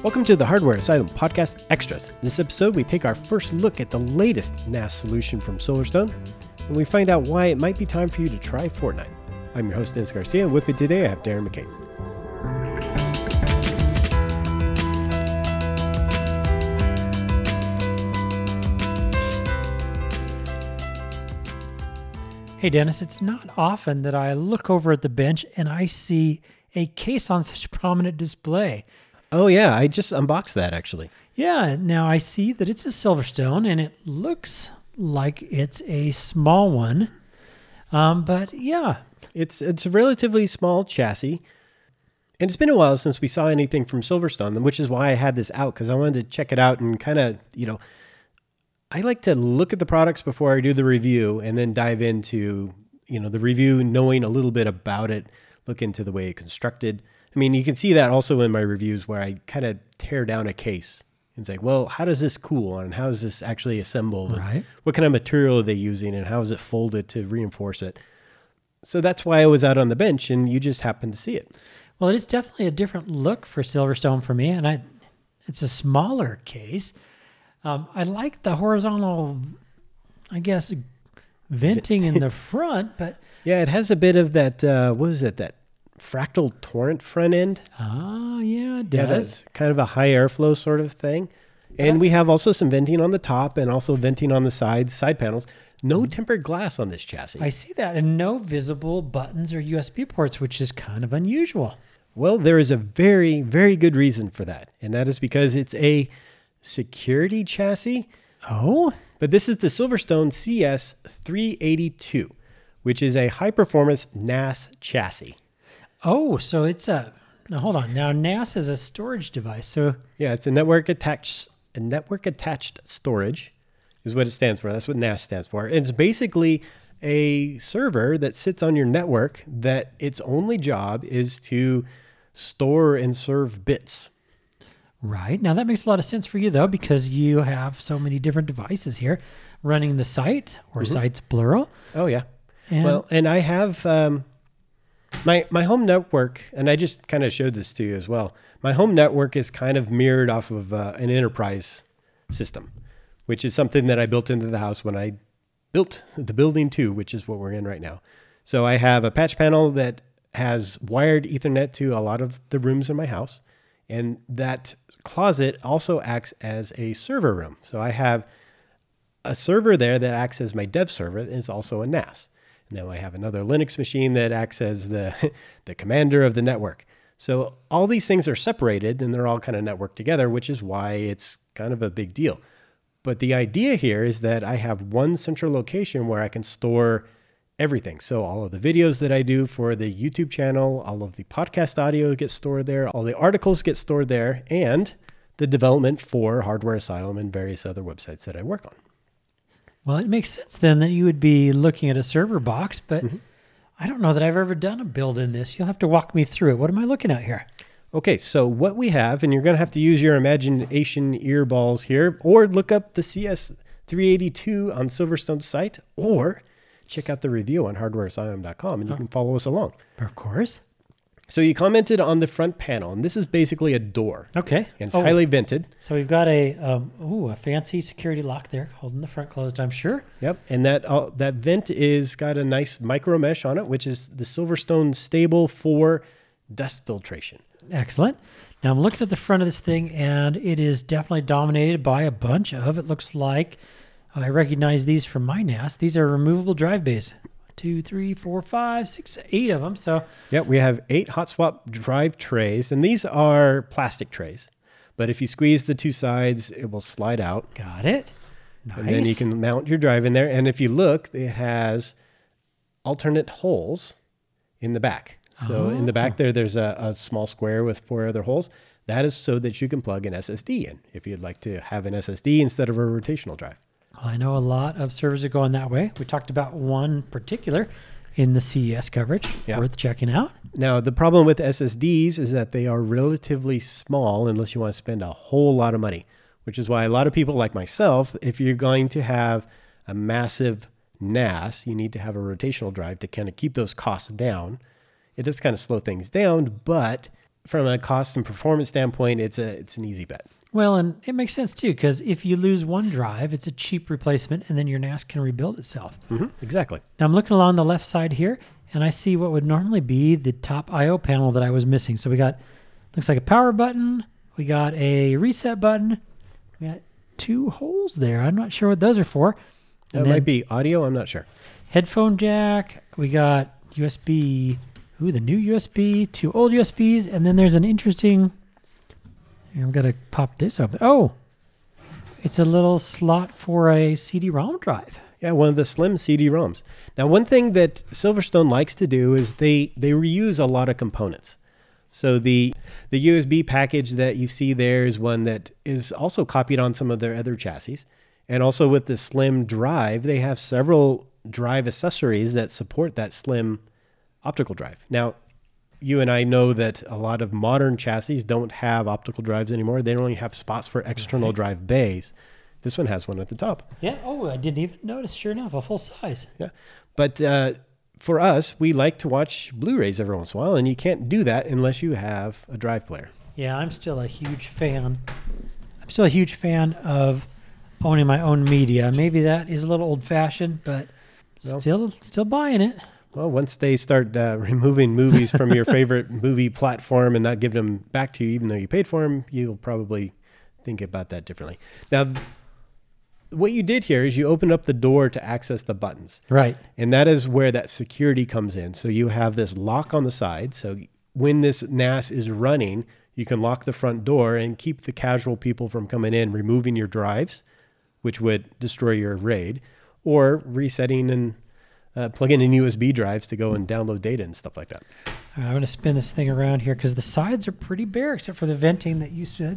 Welcome to the Hardware Asylum Podcast Extras. In this episode, we take our first look at the latest NAS solution from Silverstone, and we find out why it might be time for you to try Fortnite. I'm your host, Dennis Garcia, and with me today I have Darren McCabe. Hey Dennis, it's not often that I look over at the bench and I see a case on such prominent display. Oh yeah, I just unboxed that actually. Yeah, now I see that it's a Silverstone and it looks like it's a small one. But yeah. It's a relatively small chassis. And it's been a while since we saw anything from Silverstone, which is why I had this out, because I wanted to check it out and kind of, I like to look at the products before I do the review and then dive into, the review, knowing a little bit about it, look into the way it's constructed. I mean, you can see that also in my reviews where I kind of tear down a case and say, well, how does this cool and how is this actually assembled? Right. What kind of material are they using and how is it folded to reinforce it? So that's why I was out on the bench and you just happened to see it. Well, it is definitely a different look for Silverstone for me, and it's a smaller case. I like the horizontal, venting in the front, but... Yeah, it has a bit of that, that fractal torrent front end? Oh, yeah, it does. Yeah, that's kind of a high airflow sort of thing. And we have also some venting on the top and also venting on the side panels. No tempered glass on this chassis. I see that, and no visible buttons or USB ports, which is kind of unusual. Well, there is a very, very good reason for that, and that is because it's a security chassis. Oh? But this is the Silverstone CS382, which is a high-performance NAS chassis. Oh, so it's now hold on. Now NAS is a storage device. So yeah, it's a network attached storage is what it stands for. That's what NAS stands for. It's basically a server that sits on your network that its only job is to store and serve bits. Right. Now that makes a lot of sense for you though, because you have so many different devices here running the site or sites plural. Oh yeah. And I have my home network, and I just kind of showed this to you as well. My home network is kind of mirrored off of an enterprise system, which is something that I built into the house when I built the building 2, which is what we're in right now. So I have a patch panel that has wired Ethernet to a lot of the rooms in my house. And that closet also acts as a server room. So I have a server there that acts as my dev server and is also a NAS. Now I have another Linux machine that acts as the commander of the network. So all these things are separated and they're all kind of networked together, which is why it's kind of a big deal. But the idea here is that I have one central location where I can store everything. So all of the videos that I do for the YouTube channel, all of the podcast audio gets stored there, all the articles get stored there, and the development for Hardware Asylum and various other websites that I work on. Well, it makes sense then that you would be looking at a server box, but I don't know that I've ever done a build in this. You'll have to walk me through it. What am I looking at here? Okay, so what we have, and you're going to have to use your imagination earballs here, or look up the CS382 on Silverstone's site, or check out the review on hardwareasylum.com, and you can follow us along. Of course. So you commented on the front panel, and this is basically a door. Okay. And it's highly vented. So we've got a fancy security lock there, holding the front closed, I'm sure. Yep, and that vent is got a nice micro mesh on it, which is the Silverstone Stable for dust filtration. Excellent. Now I'm looking at the front of this thing, and it is definitely dominated by a bunch of, it looks like, I recognize these from my NAS. These are removable drive bays. 2, 3, 4, 5, 6, 8 of them. So yep, we have 8 hot swap drive trays, and these are plastic trays. But if you squeeze the 2 sides, it will slide out. Got it. Nice. And then you can mount your drive in there. And if you look, it has alternate holes in the back. So in the back there's a small square with 4 other holes. That is so that you can plug an SSD in if you'd like to have an SSD instead of a rotational drive. Well, I know a lot of servers are going that way. We talked about one particular in the CES coverage, worth checking out. Now, the problem with SSDs is that they are relatively small unless you want to spend a whole lot of money, which is why a lot of people like myself, if you're going to have a massive NAS, you need to have a rotational drive to kind of keep those costs down. It does kind of slow things down, but from a cost and performance standpoint, it's an easy bet. Well, and it makes sense too, because if you lose one drive, it's a cheap replacement, and then your NAS can rebuild itself. Mm-hmm. Exactly. Now I'm looking along the left side here, and I see what would normally be the top I/O panel that I was missing. So we got, looks like a power button. We got a reset button. We got 2 holes there. I'm not sure what those are for. That might be audio. I'm not sure. Headphone jack. We got USB. Ooh, the new USB, 2 old USBs, and then there's an interesting. I'm going to pop this open. Oh, it's a little slot for a CD-ROM drive. Yeah, one of the slim CD-ROMs. Now, one thing that Silverstone likes to do is they reuse a lot of components. So the USB package that you see there is one that is also copied on some of their other chassis. And also with the slim drive, they have several drive accessories that support that slim optical drive. Now, you and I know that a lot of modern chassis don't have optical drives anymore. They only have spots for external drive bays. This one has one at the top. Yeah. Oh, I didn't even notice. Sure enough, a full size. Yeah. But for us, we like to watch Blu-rays every once in a while, and you can't do that unless you have a drive player. Yeah, I'm still a huge fan. Of owning my own media. Maybe that is a little old-fashioned, but still buying it. Well, once they start removing movies from your favorite movie platform and not giving them back to you, even though you paid for them, you'll probably think about that differently. Now, what you did here is you opened up the door to access the buttons. Right. And that is where that security comes in. So you have this lock on the side. So when this NAS is running, you can lock the front door and keep the casual people from coming in, removing your drives, which would destroy your RAID, or resetting and plug in USB drives to go and download data and stuff like that. All right, I'm going to spin this thing around here because the sides are pretty bare except for the venting that you said.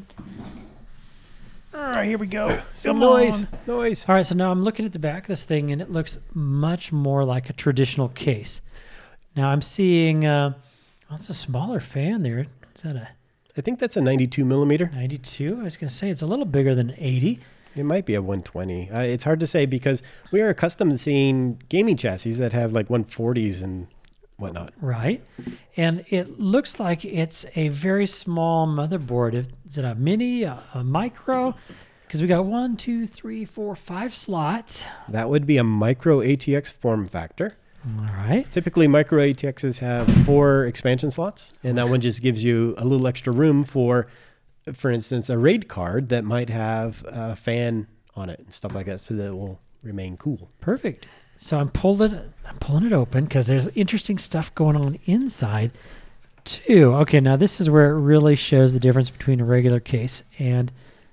All right, here we go. Some noise. All right, so now I'm looking at the back of this thing, and it looks much more like a traditional case. Now I'm seeing, it's a smaller fan there. Is that a I think that's a 92 millimeter. 92? I was going to say it's a little bigger than 80. It might be a 120. It's hard to say because we are accustomed to seeing gaming chassis that have like 140s and whatnot. Right. And it looks like it's a very small motherboard. Is it a mini, a micro? Because we got 1, 2, 3, 4, 5 slots. That would be a micro ATX form factor. All right. Typically, micro ATXs have 4 expansion slots, and that one just gives you a little extra room for instance, a RAID card that might have a fan on it and stuff like that so that it will remain cool. Perfect. So I'm pulling it open because there's interesting stuff going on inside too. Okay, now this is where it really shows the difference between a regular case and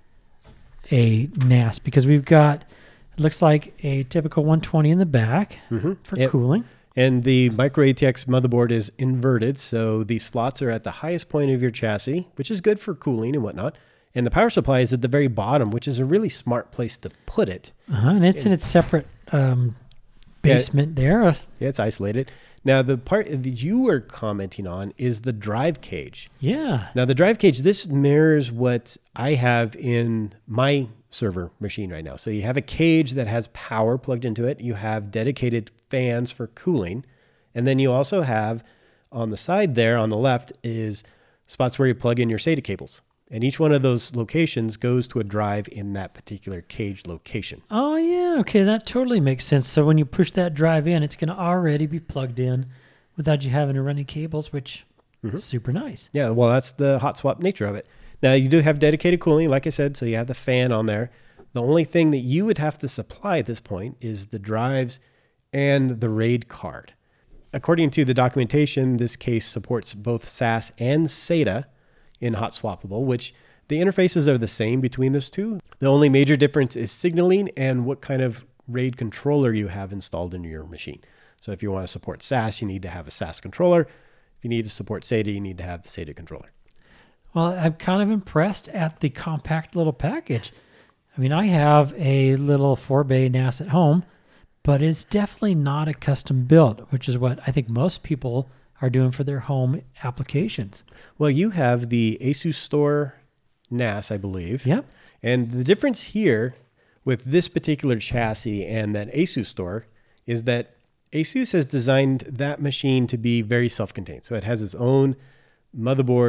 a NAS because we've got, it looks like a typical 120 in the back for cooling. And the micro ATX motherboard is inverted, so the slots are at the highest point of your chassis, which is good for cooling and whatnot. And the power supply is at the very bottom, which is a really smart place to put it. And it's in its separate basement there. Yeah, it's isolated. Now, the part that you were commenting on is the drive cage. Yeah. Now, the drive cage, this mirrors what I have in my server machine right now. So you have a cage that has power plugged into it. You have dedicated fans for cooling. And then you also have on the side there on the left is spots where you plug in your SATA cables. And each one of those locations goes to a drive in that particular cage location. Oh, yeah. Okay, that totally makes sense. So when you push that drive in, it's going to already be plugged in without you having to run any cables, which is super nice. Yeah, well, that's the hot swap nature of it. Now, you do have dedicated cooling, like I said, so you have the fan on there. The only thing that you would have to supply at this point is the drives and the RAID card. According to the documentation, this case supports both SAS and SATA in hot swappable, which the interfaces are the same between those two. The only major difference is signaling and what kind of RAID controller you have installed in your machine. So if you want to support SAS, you need to have a SAS controller. If you need to support SATA, you need to have the SATA controller. Well, I'm kind of impressed at the compact little package. I mean, I have a little 4-bay NAS at home, but it's definitely not a custom build, which is what I think most people are doing for their home applications. Well, you have the ASUS Store NAS, I believe. Yep. And the difference here with this particular chassis and that ASUS Store is that ASUS has designed that machine to be very self-contained. So it has its own motherboard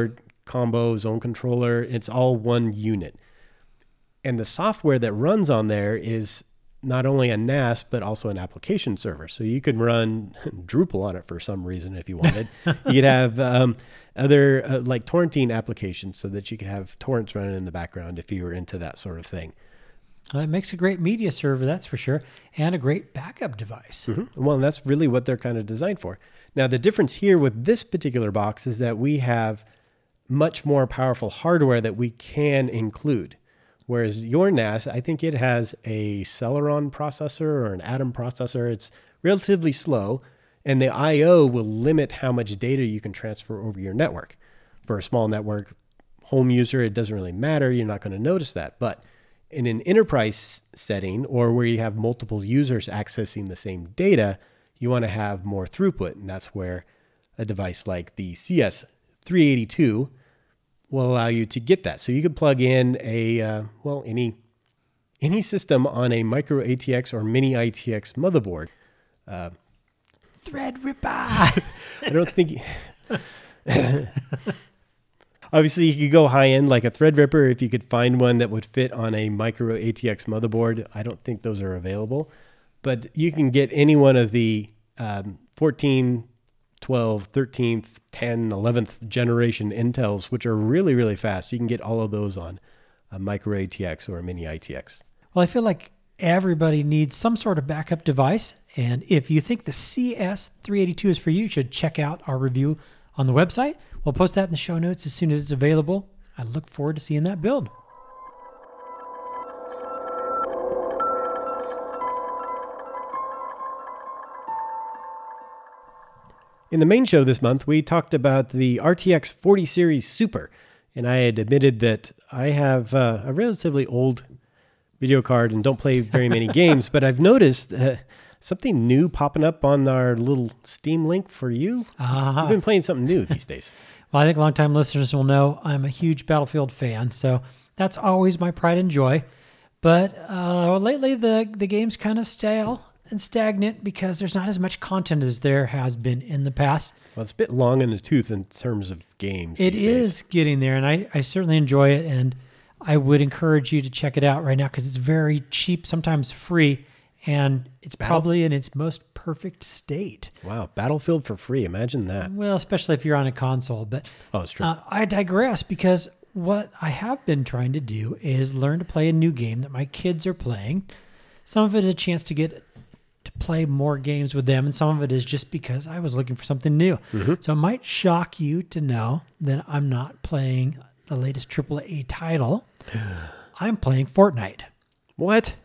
combo, zone controller. It's all one unit. And the software that runs on there is not only a NAS, but also an application server. So you could run Drupal on it for some reason if you wanted. You could have other like torrenting applications so that you could have torrents running in the background if you were into that sort of thing. Well, it makes a great media server, that's for sure, and a great backup device. Mm-hmm. Well, that's really what they're kind of designed for. Now, the difference here with this particular box is that we have much more powerful hardware that we can include. Whereas your NAS, I think it has a Celeron processor or an Atom processor. It's relatively slow, and the I/O will limit how much data you can transfer over your network. For a small network, home user, it doesn't really matter. You're not going to notice that. But in an enterprise setting or where you have multiple users accessing the same data, you want to have more throughput. And that's where a device like the CS382 will allow you to get that. So you could plug in any system on a micro ATX or mini ITX motherboard. Threadripper. I don't think... Obviously, you could go high end like a Threadripper if you could find one that would fit on a micro ATX motherboard. I don't think those are available. But you can get any one of the 14, 12, 13th, 10, 11th generation Intels, which are really, really fast. You can get all of those on a micro ATX or a mini ITX. Well, I feel like everybody needs some sort of backup device. And if you think the CS382 is for you, you should check out our review on the website. We'll post that in the show notes as soon as it's available. I look forward to seeing that build. In the main show this month, we talked about the RTX 40 Series Super, and I had admitted that I have a relatively old video card and don't play very many games, but I've noticed something new popping up on our little Steam link for you. You've been playing something new these days. Well, I think longtime listeners will know I'm a huge Battlefield fan, so that's always my pride and joy. But lately, the game's kind of stale and stagnant because there's not as much content as there has been in the past. Well, it's a bit long in the tooth in terms of games. It is getting there, and I certainly enjoy it, and I would encourage you to check it out right now because it's very cheap, sometimes free, and it's probably in its most perfect state. Wow, Battlefield for free. Imagine that. Well, especially if you're on a console. But it's true. I digress because what I have been trying to do is learn to play a new game that my kids are playing. Some of it is a chance to get to play more games with them, and some of it is just because I was looking for something new. Mm-hmm. So it might shock you to know that I'm not playing the latest AAA title. I'm playing Fortnite. What?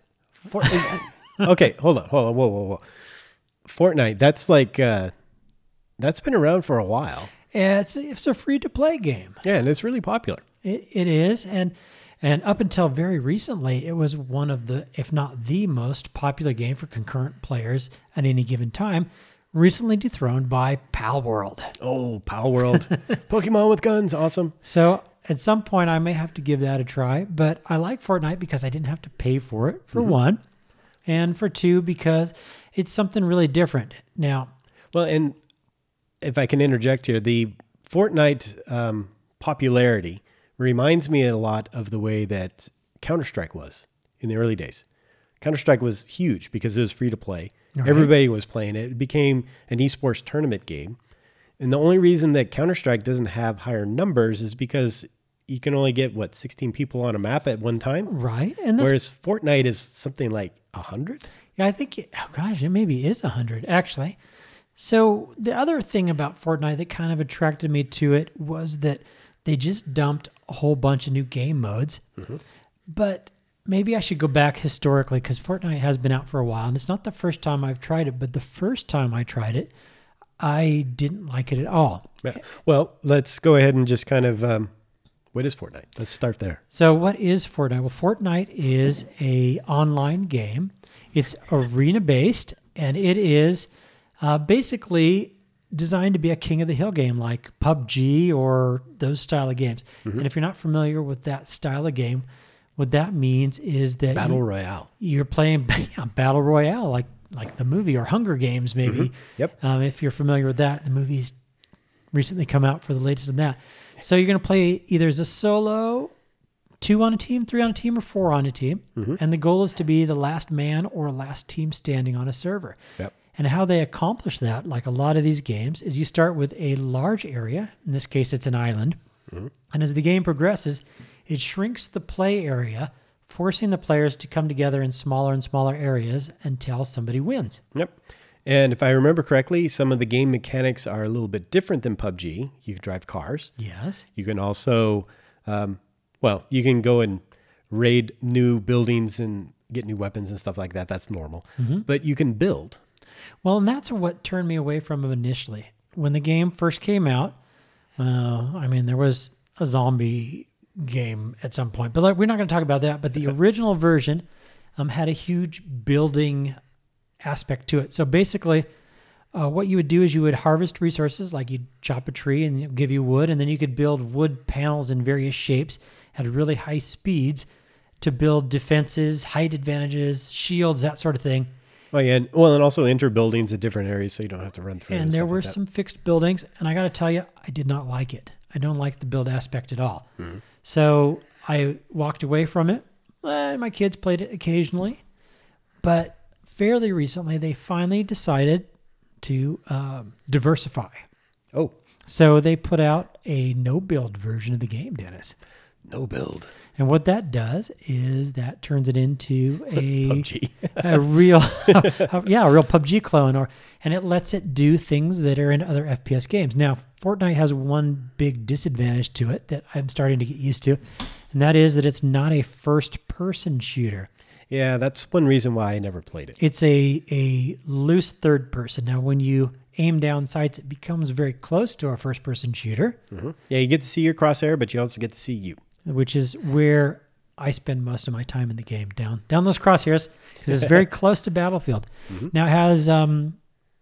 Okay, hold on. Whoa. Fortnite, that's like, that's been around for a while. It's a free-to-play game. Yeah, and it's really popular. It is, and up until very recently, it was one of the, if not the most popular game for concurrent players at any given time, recently dethroned by Palworld. Oh, Palworld. Pokemon with guns, awesome. So at some point, I may have to give that a try, but I like Fortnite because I didn't have to pay for it, for one, and for two, because it's something really different. Now, well, and if I can interject here, the Fortnite popularity reminds me a lot of the way that Counter-Strike was in the early days. Counter-Strike was huge because it was free to play. Right. Everybody was playing it. It became an esports tournament game. And the only reason that Counter-Strike doesn't have higher numbers is because you can only get, 16 people on a map at one time? Right. Whereas Fortnite is something like 100? Yeah, I think, it maybe is 100, actually. So the other thing about Fortnite that kind of attracted me to it was that they just dumped a whole bunch of new game modes. Mm-hmm. But maybe I should go back historically because Fortnite has been out for a while, and it's not the first time I've tried it, but the first time I tried it, I didn't like it at all. Yeah. Well, let's go ahead and just kind of, what is Fortnite? Let's start there. So what is Fortnite? Well, Fortnite is an online game. It's arena-based, and it is basically designed to be a King of the Hill game like PUBG or those style of games. Mm-hmm. And if you're not familiar with that style of game, what that means is that Battle Royale. You're playing Battle Royale like the movie, or Hunger Games maybe. Mm-hmm. Yep. If you're familiar with that, the movie's recently come out for the latest of that. So you're going to play either as a solo, 2 on a team, 3 on a team, or 4 on a team. And the goal is to be the last man or last team standing on a server. Yep. And how they accomplish that, like a lot of these games, is you start with a large area. In this case, it's an island. And as the game progresses, it shrinks the play area, forcing the players to come together in smaller and smaller areas until somebody wins. Yep. And if I remember correctly, some of the game mechanics are a little bit different than PUBG. You can drive cars. Yes. You can also, you can go and raid new buildings and get new weapons and stuff like that. That's normal. But you can build. Well, and that's what turned me away from it initially. When the game first came out, there was a zombie game at some point, but we're not going to talk about that. But the original version had a huge building aspect to it. So basically, what you would do is you would harvest resources, like you'd chop a tree and it'd give you wood, and then you could build wood panels in various shapes at really high speeds to build defenses, height advantages, shields, that sort of thing. Oh, yeah. And also enter buildings at different areas so you don't have to run through. And there were some fixed buildings, and I got to tell you, I did not like it. I don't like the build aspect at all. So I walked away from it. My kids played it occasionally, but fairly recently they finally decided to diversify. Oh. So they put out a no-build version of the game, Dennis. No build. And what that does is that turns it into a PUBG. a real PUBG clone, and it lets it do things that are in other FPS games. Now, Fortnite has one big disadvantage to it that I'm starting to get used to, and that is that it's not a first-person shooter. Yeah, that's one reason why I never played it. It's a loose third person. Now, when you aim down sights, it becomes very close to a first-person shooter. Yeah, you get to see your crosshair, but you also get to see you. Which is where I spend most of my time in the game, down those crosshairs, because it's very close to Battlefield. Now it has a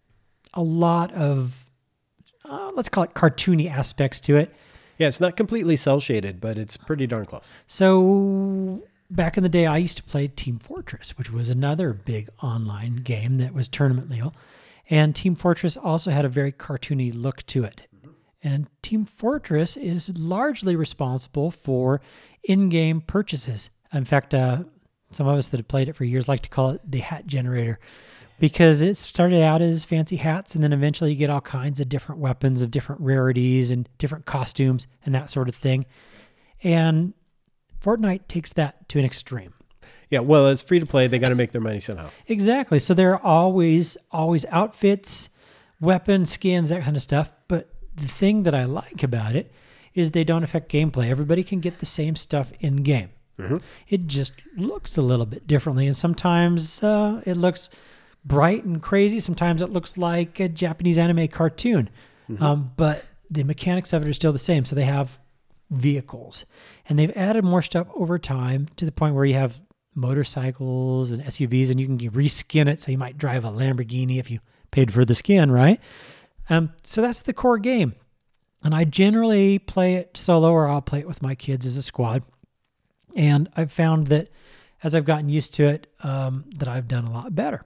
lot of, let's call it cartoony aspects to it. Yeah, it's not completely cel-shaded, but it's pretty darn close. So back in the day, I used to play Team Fortress, which was another big online game that was tournament legal. And Team Fortress also had a very cartoony look to it. And Team Fortress is largely responsible for in-game purchases. In fact, some of us that have played it for years like to call it the hat generator, because it started out as fancy hats, and then eventually you get all kinds of different weapons of different rarities and different costumes and that sort of thing. And Fortnite takes that to an extreme. Yeah, well, it's free to play. They got to make their money somehow. Exactly. So there are always outfits, weapons, skins, that kind of stuff. But the thing that I like about it is they don't affect gameplay. Everybody can get the same stuff in game. It just looks a little bit differently, and sometimes it looks bright and crazy. Sometimes it looks like a Japanese anime cartoon, but the mechanics of it are still the same. So they have vehicles, and they've added more stuff over time to the point where you have motorcycles and SUVs, and you can reskin it. So you might drive a Lamborghini if you paid for the skin, right? So that's the core game. And I generally play it solo, or I'll play it with my kids as a squad. And I've found that as I've gotten used to it, that I've done a lot better.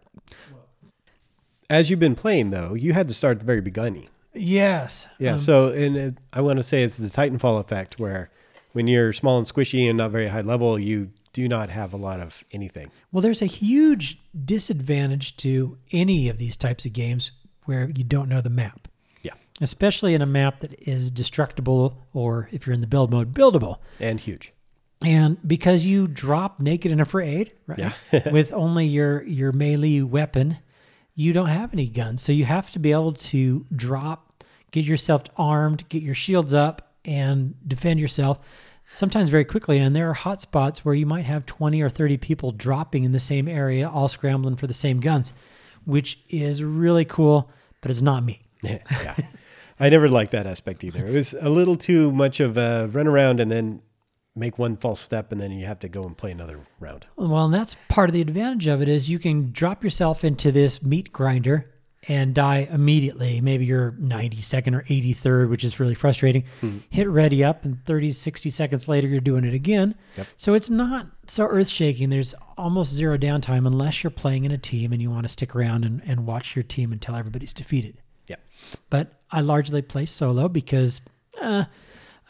As you've been playing, though, you had to start at the very beginning. Yes. Yeah. I want to say it's the Titanfall effect, where when you're small and squishy and not very high level, you do not have a lot of anything. Well, there's a huge disadvantage to any of these types of games where you don't know the map. Yeah. Especially in a map that is destructible, or if you're in the build mode, buildable. And huge. And because you drop naked and afraid, right? Yeah. with only your melee weapon, you don't have any guns. So you have to be able to drop, get yourself armed, get your shields up, and defend yourself, sometimes very quickly. And there are hot spots where you might have 20 or 30 people dropping in the same area, all scrambling for the same guns, which is really cool, but it's not me. Yeah. I never liked that aspect either. It was a little too much of a run around and then make one false step, and then you have to go and play another round. Well, and that's part of the advantage of it, is you can drop yourself into this meat grinder and die immediately. Maybe you're 92nd or 83rd, which is really frustrating. Hit ready up, and 30, 60 seconds later, you're doing it again. Yep. So it's not so earth-shaking. There's almost zero downtime unless you're playing in a team and you want to stick around and watch your team until everybody's defeated. Yeah. But I largely play solo because I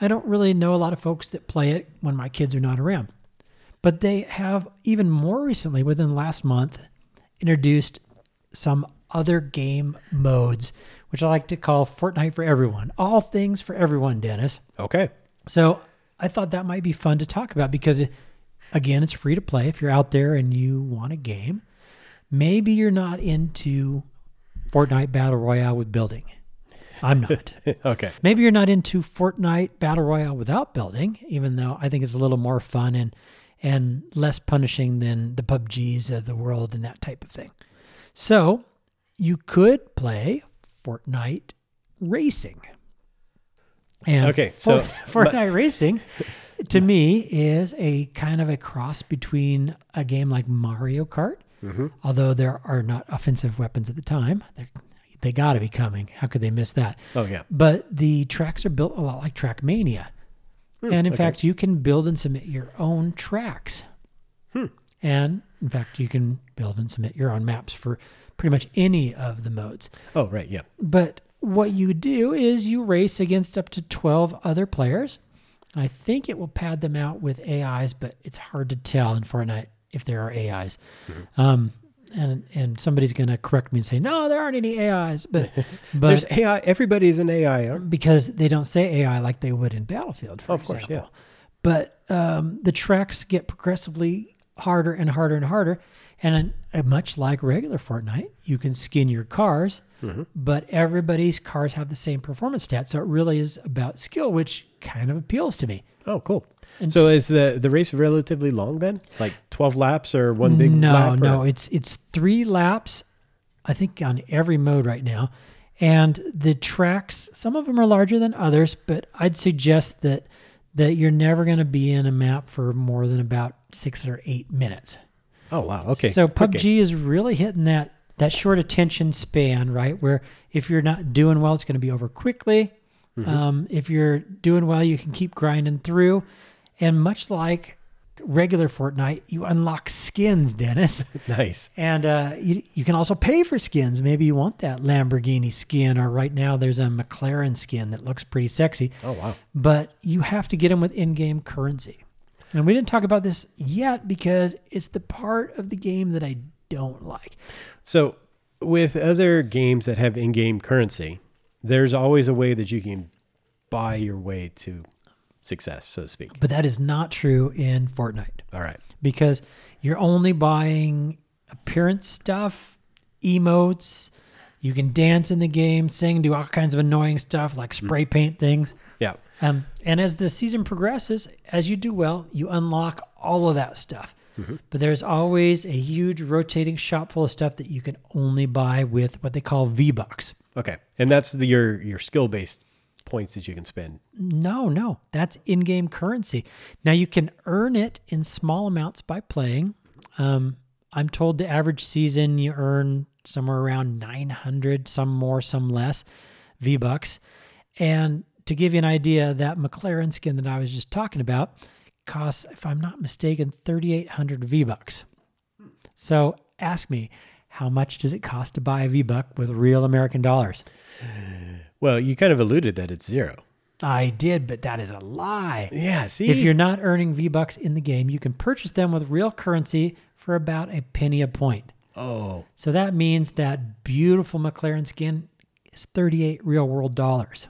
I don't really know a lot of folks that play it when my kids are not around. But they have, even more recently, within the last month, introduced some other game modes, which I like to call Fortnite for everyone. All things for everyone, Dennis. Okay. So I thought that might be fun to talk about because, again, it's free to play if you're out there and you want a game. Maybe you're not into Fortnite Battle Royale with building. I'm not. Okay. Maybe you're not into Fortnite Battle Royale without building, even though I think it's a little more fun and less punishing than the PUBGs of the world and that type of thing. So you could play Fortnite Racing. And okay, so Fortnite Racing, to me, is a kind of a cross between a game like Mario Kart, although there are not offensive weapons at the time. They got to be coming. How could they miss that? Oh, yeah. But the tracks are built a lot like Trackmania. And in fact, you can build and submit your own tracks. And in fact, you can build and submit your own maps for pretty much any of the modes. Oh, right. Yeah. But what you do is you race against up to 12 other players. I think it will pad them out with AIs, but it's hard to tell in Fortnite if there are AIs. And somebody's going to correct me and say, no, there aren't any AIs. But there's AI. Everybody's an AI. Because they don't say AI like they would in Battlefield, for example. Course, yeah. But the tracks get progressively harder and harder and harder. And much like regular Fortnite, you can skin your cars, but everybody's cars have the same performance stats. So it really is about skill, which kind of appeals to me. Oh, cool. And so is the race relatively long then? Like 12 laps or one big lap? No, it's 3 laps, I think, on every mode right now. And the tracks, some of them are larger than others, but I'd suggest that you're never going to be in a map for more than about 6 or 8 minutes. Oh, wow. Okay. So PUBG is really hitting that short attention span, right? Where if you're not doing well, it's going to be over quickly. If you're doing well, you can keep grinding through. And much like regular Fortnite, you unlock skins, Dennis. Nice. And you can also pay for skins. Maybe you want that Lamborghini skin, or right now there's a McLaren skin that looks pretty sexy. Oh, wow. But you have to get them with in-game currency. And we didn't talk about this yet because it's the part of the game that I don't like. So with other games that have in-game currency, there's always a way that you can buy your way to success, so to speak. But that is not true in Fortnite. All right. Because you're only buying appearance stuff, emotes. You can dance in the game, sing, do all kinds of annoying stuff like spray paint things. Yeah. And as the season progresses, as you do well, you unlock all of that stuff. But there's always a huge rotating shop full of stuff that you can only buy with what they call V-Bucks. Okay. And that's your skill-based points that you can spend. No. That's in-game currency. Now, you can earn it in small amounts by playing. I'm told the average season you earn somewhere around 900, some more, some less, V-Bucks. And to give you an idea, that McLaren skin that I was just talking about costs, if I'm not mistaken, 3,800 V-Bucks. So ask me, how much does it cost to buy a V-Buck with real American dollars? Well, you kind of alluded that it's 0. I did, but that is a lie. Yeah, see? If you're not earning V-Bucks in the game, you can purchase them with real currency for about a penny a point. Oh. So that means that beautiful McLaren skin is 38 real world dollars.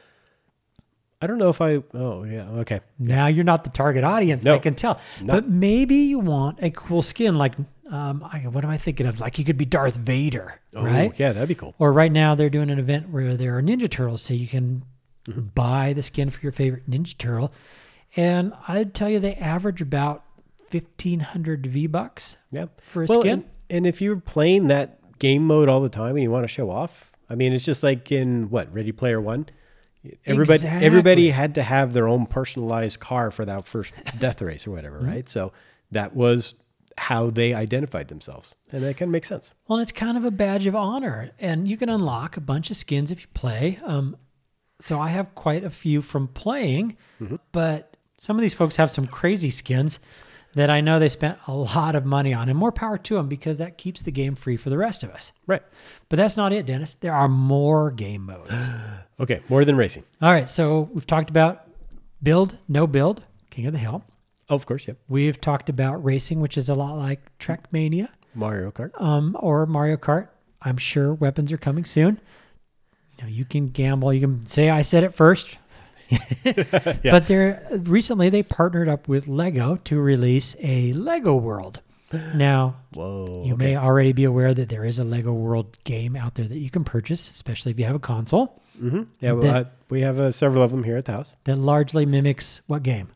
I don't know if okay. Now you're not the target audience, No. I can tell. But maybe you want a cool skin like, what am I thinking of? Like you could be Darth Vader, right? Yeah, that'd be cool. Or right now they're doing an event where there are Ninja Turtles, so you can buy the skin for your favorite Ninja Turtle. And I'd tell you they average about 1,500 V-Bucks for a skin. And if you're playing that game mode all the time and you want to show off, I mean, it's just like in Ready Player One? Everybody had to have their own personalized car for that first death race or whatever, right? So that was how they identified themselves. And that kind of makes sense. Well, it's kind of a badge of honor. And you can unlock a bunch of skins if you play. So I have quite a few from playing, but some of these folks have some crazy skins that I know they spent a lot of money on, and more power to them because that keeps the game free for the rest of us. Right. But that's not it, Dennis. There are more game modes. Okay, more than racing. All right, so we've talked about Build, no build, King of the Hill. Oh, of course, yep. We've talked about racing, which is a lot like Trackmania. Mario Kart. Or Mario Kart. I'm sure weapons are coming soon. You can gamble. You can say I said it first. Yeah. But recently they partnered up with Lego to release a Lego World. Now, you may already be aware that there is a Lego World game out there that you can purchase, especially if you have a console. Mm-hmm. Yeah, well, we have several of them here at the house. That largely mimics what game?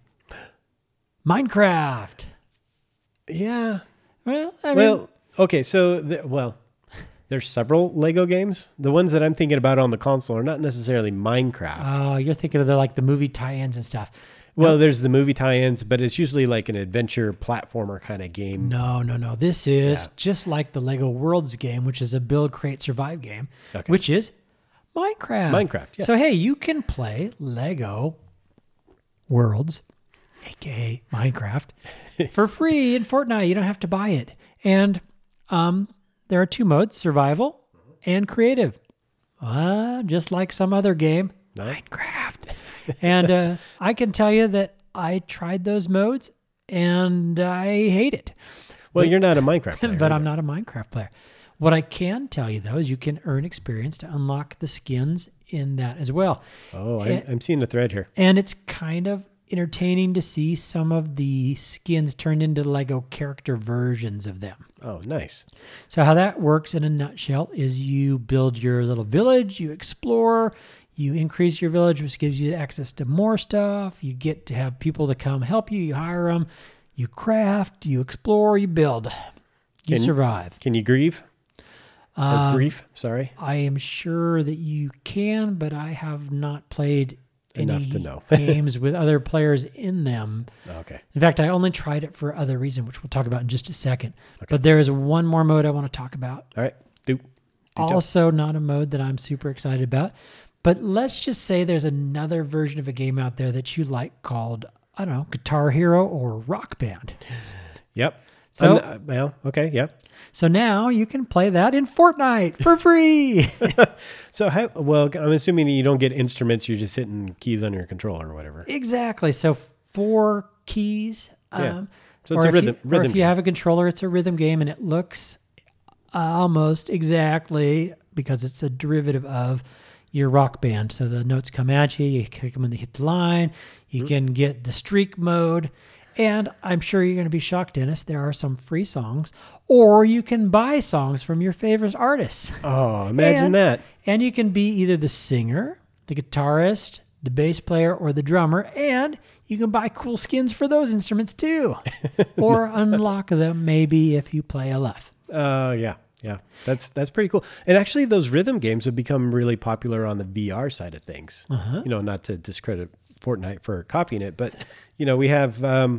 Minecraft. Yeah. Well, okay, so there's several Lego games. The ones that I'm thinking about on the console are not necessarily Minecraft. Oh, you're thinking of the movie tie-ins and stuff. Well, there's the movie tie-ins, but it's usually like an adventure platformer kind of game. No. This is just like the Lego Worlds game, which is a build, create, survive game, which is Minecraft. Minecraft, yes. So, hey, you can play Lego Worlds, a.k.a. Minecraft, for free in Fortnite. You don't have to buy it. And there are two modes, survival and creative. Just like some other game, Minecraft. And I can tell you that I tried those modes and I hate it. Well, you're not a Minecraft player. But I'm not a Minecraft player. What I can tell you, though, is you can earn experience to unlock the skins in that as well. Oh, I'm seeing the thread here. And it's kind of entertaining to see some of the skins turned into Lego character versions of them. Oh, nice. So how that works in a nutshell is you build your little village, you explore, you increase your village, which gives you access to more stuff. You get to have people to come help you. You hire them. You craft, you explore, you build. You survive. Can you grieve? Or grief, sorry. I am sure that you can, but I have not played enough any to know games with other players in them. Okay. In fact, I only tried it for other reason, which we'll talk about in just a second. Okay. But there is one more mode I want to talk about. All right. Also not a mode that I'm super excited about. But let's just say there's another version of a game out there that you like called, I don't know, Guitar Hero or Rock Band. Yep. So, okay, yeah. So now you can play that in Fortnite for free. So, I'm assuming you don't get instruments. You're just hitting keys on your controller or whatever. Exactly. So 4 keys. Yeah. So it's a rhythm Or if you game. have a controller, it's a rhythm game, and it looks almost exactly, because it's a derivative of your Rock Band. So the notes come at you. You kick them and they hit the line. You can get the streak mode. And I'm sure you're going to be shocked, Dennis. There are some free songs, or you can buy songs from your favorite artists. Oh, imagine that. And you can be either the singer, the guitarist, the bass player, or the drummer. And you can buy cool skins for those instruments too, or unlock them maybe if you play a left. Yeah. That's pretty cool. And actually, those rhythm games have become really popular on the VR side of things. Not to discredit Fortnite for copying it, but we have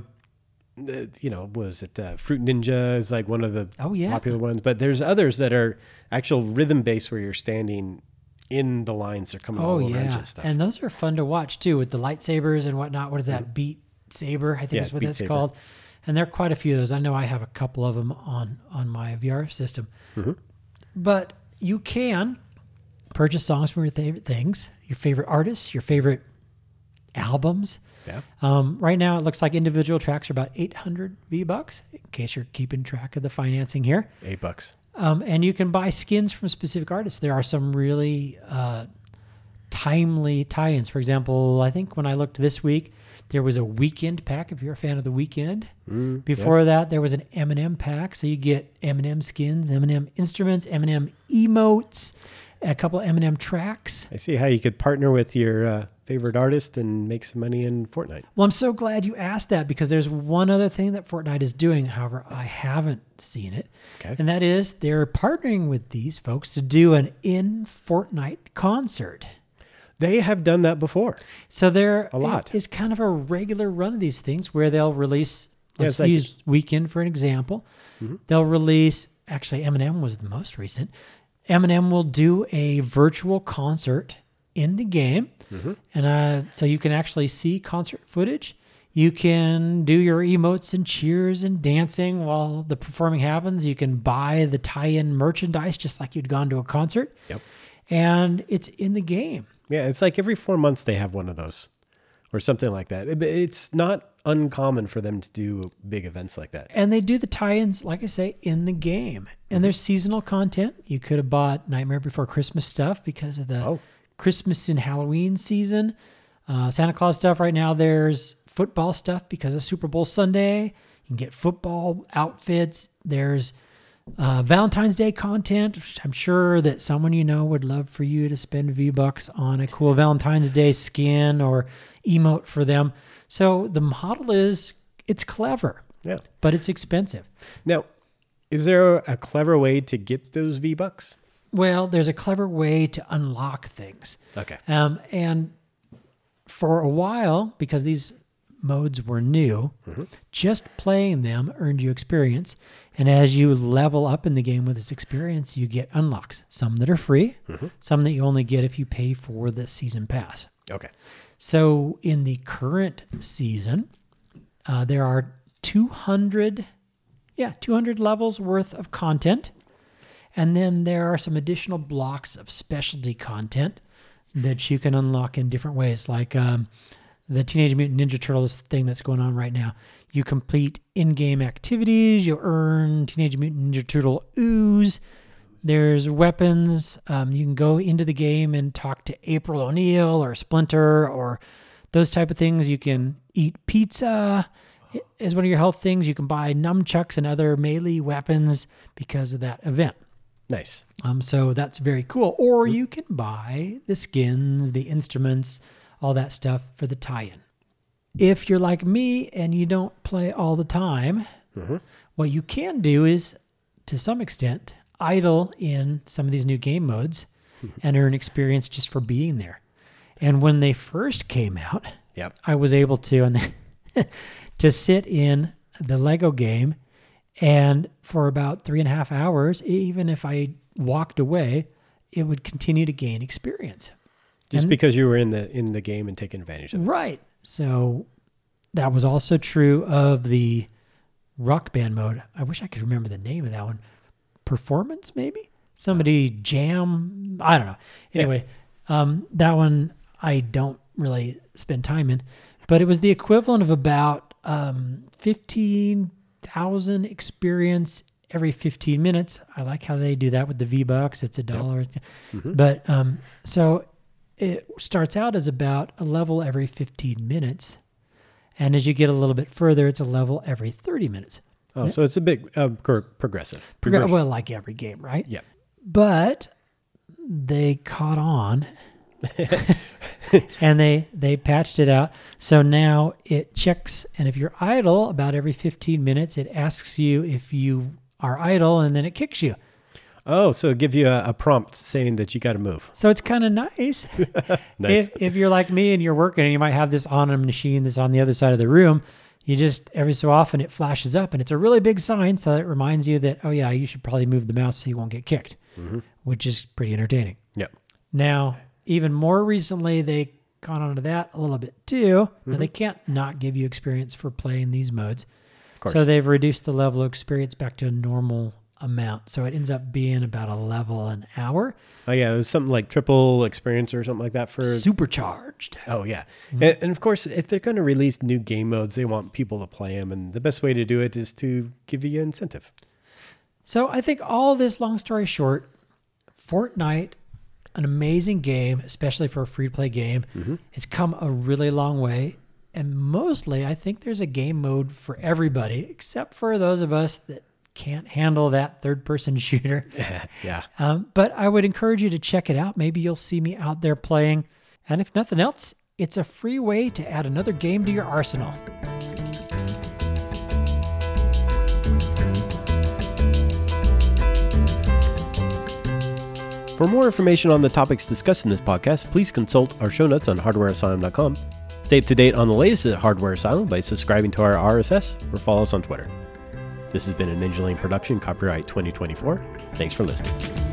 Fruit Ninja is like one of the popular ones, but there's others that are actual rhythm based where you're standing in the lines. They're coming all around you and stuff. And those are fun to watch too, with the lightsabers and whatnot. What is that? Beat Saber, I think is what that's called. And there are quite a few of those. I know I have a couple of them on my VR system. But you can purchase songs from your favorite things, your favorite artists, your favorite albums. Yeah. Right now, it looks like individual tracks are about 800 V-Bucks, in case you're keeping track of the financing here. $8. And you can buy skins from specific artists. There are some really timely tie-ins. For example, I think when I looked this week, there was a Weeknd pack, if you're a fan of The Weeknd. Before that, there was an Eminem pack. So you get Eminem skins, Eminem instruments, Eminem emotes, a couple of Eminem tracks. I see how you could partner with your favorite artist and make some money in Fortnite. Well, I'm so glad you asked that, because there's one other thing that Fortnite is doing. However, I haven't seen it. Okay. And that is they're partnering with these folks to do an in-Fortnite concert. They have done that before. So there a lot is kind of a regular run of these things where they'll release, let's use Weeknd for an example. They'll release, actually Eminem was the most recent. Eminem will do a virtual concert in the game. And so you can actually see concert footage. You can do your emotes and cheers and dancing while the performing happens. You can buy the tie-in merchandise just like you'd gone to a concert. Yep. And it's in the game. Yeah, it's like every 4 months they have one of those or something like that. It's not uncommon for them to do big events like that. And they do the tie-ins, like I say, in the game. And there's seasonal content. You could have bought Nightmare Before Christmas stuff because of the Christmas and Halloween season. Santa Claus stuff right now. There's football stuff because of Super Bowl Sunday. You can get football outfits. There's Valentine's Day content. I'm sure that someone you know would love for you to spend V-Bucks on a cool Valentine's Day skin or emote for them. So the model it's clever, but it's expensive. Now, is there a clever way to get those V-Bucks? Well, there's a clever way to unlock things. Okay. And for a while, because these modes were new, just playing them earned you experience. And as you level up in the game with this experience, you get unlocks. Some that are free, some that you only get if you pay for the season pass. Okay. So in the current season, there are 200 levels worth of content. And then there are some additional blocks of specialty content that you can unlock in different ways, like the Teenage Mutant Ninja Turtles thing that's going on right now. You complete in-game activities. You earn Teenage Mutant Ninja Turtle ooze. There's weapons. You can go into the game and talk to April O'Neil or Splinter or those type of things. You can eat pizza as one of your health things. You can buy nunchucks and other melee weapons because of that event. Nice. So that's very cool. Or you can buy the skins, the instruments, all that stuff for the tie-in. If you're like me and you don't play all the time, what you can do is, to some extent, idle in some of these new game modes and earn experience just for being there. And when they first came out, I was able to to sit in the Lego game, and for about 3.5 hours, even if I walked away, it would continue to gain experience. Just because you were in the game and taking advantage of it. Right. So that was also true of the Rock Band mode. I wish I could remember the name of that one. Performance, maybe? Somebody jam. I don't know. Anyway, that one I don't really spend time in. But it was the equivalent of about 15,000 experience every 15 minutes. I like how they do that with the V-Bucks. It's $1. But so it starts out as about a level every 15 minutes. And as you get a little bit further, it's a level every 30 minutes. Oh, so it's a big progressive. Well, like every game, right? Yeah. But they caught on and they patched it out. So now it checks, and if you're idle about every 15 minutes, it asks you if you are idle, and then it kicks you. Oh, so it gives you a prompt saying that you got to move. So it's kind of nice. Nice. If you're like me and you're working and you might have this on a machine that's on the other side of the room, you just, every so often it flashes up, and it's a really big sign, so it reminds you that, oh yeah, you should probably move the mouse so you won't get kicked, which is pretty entertaining. Yep. Now, even more recently, they caught onto that a little bit too. Now, they can't not give you experience for playing these modes. Of course. So they've reduced the level of experience back to a normal amount. So it ends up being about a level an hour. Oh yeah, it was something like triple experience or something like that for supercharged. Oh yeah. And of course, if they're going to release new game modes, they want people to play them, and the best way to do it is to give you an incentive. So I think all this, long story short, Fortnite, an amazing game, especially for a free-to-play game. It's come a really long way. And mostly, I think there's a game mode for everybody, except for those of us that can't handle that third-person shooter. Yeah. But I would encourage you to check it out. Maybe you'll see me out there playing. And if nothing else, it's a free way to add another game to your arsenal. For more information on the topics discussed in this podcast, please consult our show notes on hardwareasylum.com. Stay up to date on the latest at Hardware Asylum by subscribing to our RSS or follow us on Twitter. This has been a Ninja Lane production, copyright 2024. Thanks for listening.